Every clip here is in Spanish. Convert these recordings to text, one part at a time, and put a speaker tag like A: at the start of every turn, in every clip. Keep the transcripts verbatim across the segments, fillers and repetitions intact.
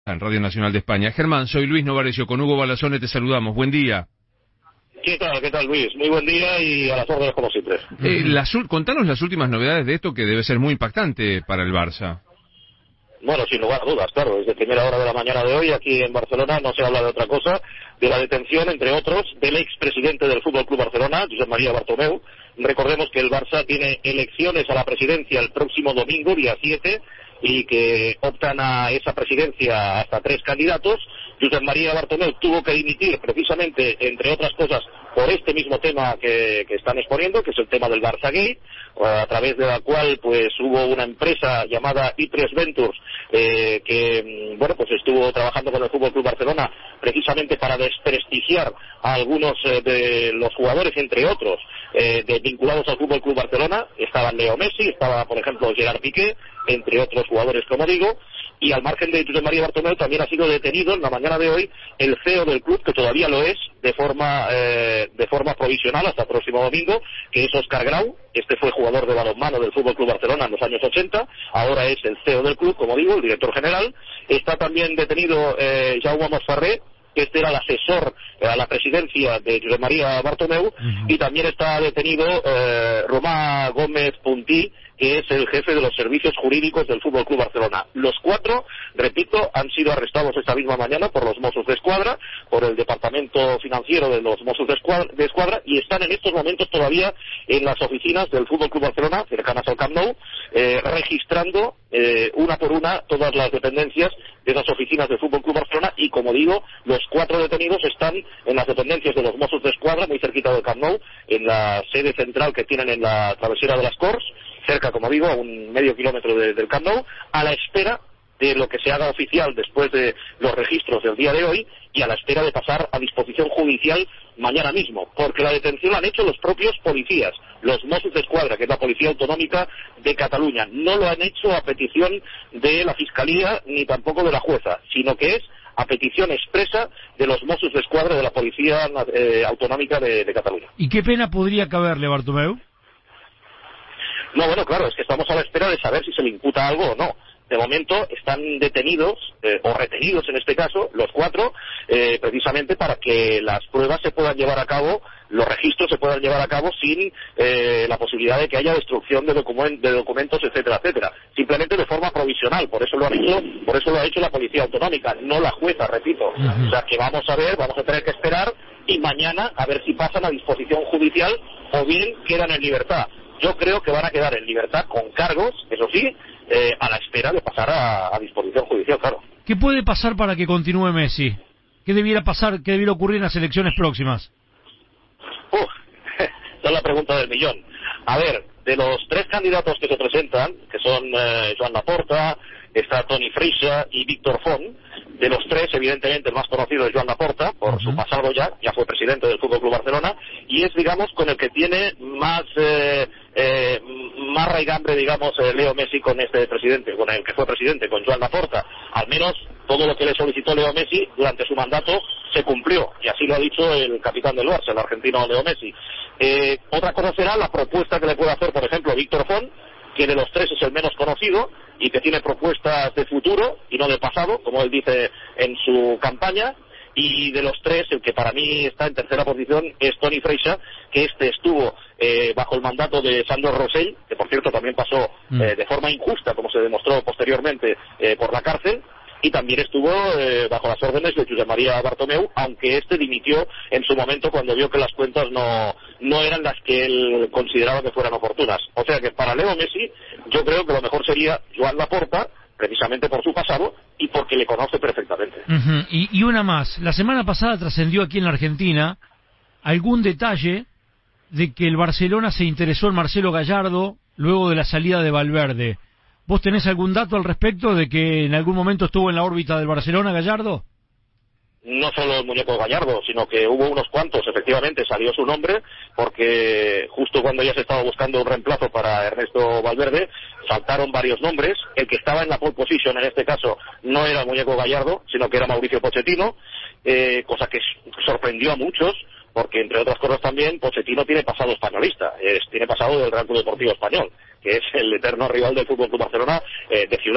A: En Radio Nacional de España. Germán, soy Luis Novarecio, con Hugo Balazone te saludamos. Buen día.
B: ¿Qué tal, qué tal, Luis? Muy buen día y a las órdenes como siempre.
A: Eh, las, contanos las últimas novedades de esto, que debe ser muy impactante para el Barça.
B: Bueno, sin lugar a dudas, claro, desde primera hora de la mañana de hoy aquí en Barcelona no se habla de otra cosa, de la detención, entre otros, del expresidente del Fútbol Club Barcelona, Josep María Bartomeu. Recordemos que el Barça tiene elecciones a la presidencia el próximo domingo, día siete, y que optan a esa presidencia hasta tres candidatos. Josep María Bartomeu tuvo que dimitir precisamente, entre otras cosas, por este mismo tema que, que están exponiendo, que es el tema del Barça Gate, a través de la cual pues hubo una empresa llamada i tres Ventures eh, que bueno pues estuvo trabajando con el Fútbol Club Barcelona precisamente para desprestigiar a algunos eh, de los jugadores, entre otros eh, de, vinculados al Fútbol Club Barcelona. Estaba Leo Messi, estaba por ejemplo Gerard Piqué, entre otros jugadores, como digo. Y al margen de Josep María Bartomeu también ha sido detenido en la mañana de hoy el C E O del club, que todavía lo es de forma eh, de forma provisional hasta el próximo domingo, que es Óscar Grau. Este fue jugador de balonmano del Fútbol Club Barcelona en los años ochenta, ahora es el C E O del club, como digo, el director general. Está también detenido eh, Jaume Masferrer, que este era el asesor a la presidencia de Josep María Bartomeu, uh-huh. Y también está detenido eh, Romà Gómez Puntí, que es el jefe de los servicios jurídicos del Fútbol Club Barcelona. Los cuatro, repito, han sido arrestados esta misma mañana por los Mossos de Escuadra, por el departamento financiero de los Mossos de Escuadra, de Escuadra, y están en estos momentos todavía en las oficinas del Fútbol Club Barcelona, cercanas al Camp Nou, eh, registrando eh, una por una todas las dependencias de esas oficinas del Fútbol Club Barcelona. Y como digo, los cuatro detenidos están en las dependencias de los Mossos de Escuadra, muy cerquita del Camp Nou, en la sede central que tienen en la travesera de las Corts, cerca, como digo, a un medio kilómetro de, del Camp Nou, a la espera de lo que se haga oficial después de los registros del día de hoy y a la espera de pasar a disposición judicial mañana mismo, porque la detención la han hecho los propios policías, los Mossos de Escuadra, que es la Policía Autonómica de Cataluña. No lo han hecho a petición de la Fiscalía ni tampoco de la jueza, sino que es a petición expresa de los Mossos de Escuadra de la Policía eh, Autonómica de, de Cataluña.
C: ¿Y qué pena podría caberle, Bartomeu?
B: No, bueno, claro, es que estamos a la espera de saber si se le imputa algo o no. De momento están detenidos, eh, o retenidos en este caso, los cuatro, eh, precisamente para que las pruebas se puedan llevar a cabo, los registros se puedan llevar a cabo sin eh, la posibilidad de que haya destrucción de, document- de documentos, etcétera, etcétera. Simplemente de forma provisional, por eso lo han hecho, por eso lo ha hecho la Policía Autonómica, no la jueza, repito. Uh-huh. O sea que vamos a ver, vamos a tener que esperar y mañana a ver si pasan a disposición judicial o bien quedan en libertad. Yo creo que van a quedar en libertad con cargos, eso sí, eh, a la espera de pasar a, a disposición judicial, claro.
C: ¿Qué puede pasar para que continúe Messi? ¿Qué debiera pasar, qué debiera ocurrir en las elecciones próximas?
B: Uf, esa es la pregunta del millón. A ver, de los tres candidatos que se presentan, que son eh, Joan Laporta, está Toni Freixa y Víctor Font, de los tres, evidentemente, el más conocido es Joan Laporta, por uh-huh. su pasado ya, ya fue presidente del Fútbol Club Barcelona, y es, digamos, con el que tiene más eh, eh, más raigambre, digamos, eh, Leo Messi con este presidente, con el que fue presidente, con Joan Laporta. Al menos todo lo que le solicitó Leo Messi durante su mandato se cumplió, y así lo ha dicho el capitán del Barça, el argentino Leo Messi. Eh, otra cosa será la propuesta que le puede hacer, por ejemplo, Víctor Font, que de los tres es el menos conocido y que tiene propuestas de futuro y no de pasado, como él dice en su campaña. Y de los tres, el que para mí está en tercera posición es Toni Freixa, que este estuvo eh, bajo el mandato de Sandro Rosell, que por cierto también pasó eh, de forma injusta, como se demostró posteriormente, eh, por la cárcel, y también estuvo eh, bajo las órdenes de Josep María Bartomeu, aunque este dimitió en su momento cuando vio que las cuentas no, no eran las que él consideraba que fueran oportunas. O sea que para Leo Messi yo creo que lo mejor sería Joan Laporta, precisamente por su pasado y porque le conoce perfectamente.
C: Uh-huh. y, y una más, la semana pasada trascendió aquí en la Argentina algún detalle de que el Barcelona se interesó en Marcelo Gallardo luego de la salida de Valverde. ¿Vos tenés algún dato al respecto de que en algún momento estuvo en la órbita del Barcelona Gallardo?
B: No solo el muñeco Gallardo, sino que hubo unos cuantos, efectivamente salió su nombre, porque justo cuando ya se estaba buscando un reemplazo para Ernesto Valverde, saltaron varios nombres. El que estaba en la pole position en este caso no era el muñeco Gallardo, sino que era Mauricio Pochettino, eh, cosa que sorprendió a muchos, porque entre otras cosas también Pochettino tiene pasado españolista, es, tiene pasado del Real Club Deportivo Español, que es el eterno rival del Fútbol Club Barcelona eh, de ciudad.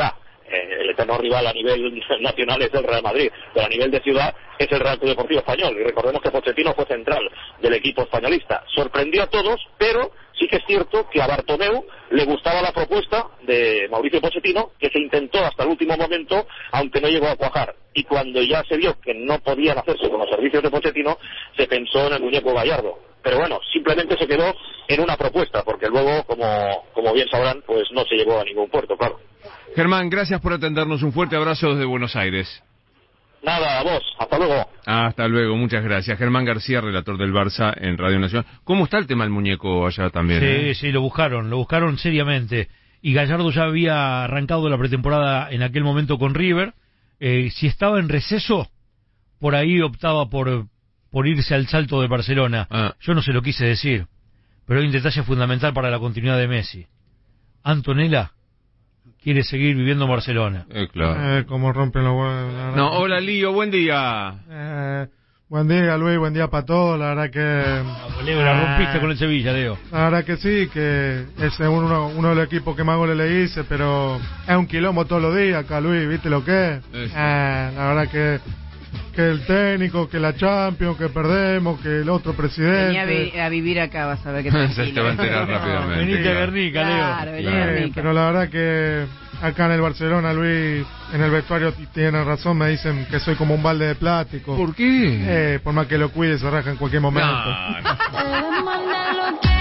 B: eh, el eterno rival a nivel nacional es el Real Madrid, pero a nivel de ciudad es el Real Club Deportivo Español, y recordemos que Pochettino fue central del equipo españolista. Sorprendió a todos, pero sí que es cierto que a Bartomeu le gustaba la propuesta de Mauricio Pochettino, que se intentó hasta el último momento, aunque no llegó a cuajar. Y cuando ya se vio que no podían hacerse con los servicios de Pochettino, se pensó en el muñeco Gallardo. Pero bueno, simplemente se quedó en una propuesta, porque luego, como, como bien sabrán, pues no se llegó a ningún puerto, claro.
A: Germán, gracias por atendernos. Un fuerte abrazo desde Buenos Aires.
B: Nada, a vos. Hasta luego.
A: Hasta luego, muchas gracias. Germán García, relator del Barça en Radio Nacional. ¿Cómo está el tema del muñeco allá también?
C: Sí,
A: eh?
C: sí, lo buscaron, lo buscaron seriamente. Y Gallardo ya había arrancado la pretemporada en aquel momento con River. Eh, si estaba en receso, por ahí optaba por, por irse al salto de Barcelona.
A: Ah.
C: Yo no se lo quise decir, pero hay un detalle fundamental para la continuidad de Messi. Antonella quiere seguir viviendo en Barcelona.
A: Eh, claro.
D: Eh, como rompen los huevos.
A: No, hola Lío, buen día.
D: Eh, buen día, Luis, buen día para todos. La verdad que...
C: Leo, la rompiste con el Sevilla, Leo.
D: La verdad que sí, que es uno, uno de los equipos que más goles le hice, pero es un quilombo todos los días acá, Luis, ¿viste lo que es? Eh, la verdad que... que el técnico, que la Champions, que perdemos, que el otro presidente.
E: Venía a, vi a vivir acá, vas a ver que tranquilo.
A: Se te va a enterar rápidamente.
C: Venite a Guernica, Leo.
E: Claro, vení a
D: Eh,
E: Guernica.
D: pero la verdad que acá en el Barcelona, Luis, en el vestuario tienen razón, me dicen que soy como un balde de plástico.
A: ¿Por qué?
D: Eh, por más que lo cuide, se raja en cualquier momento.
A: No, no.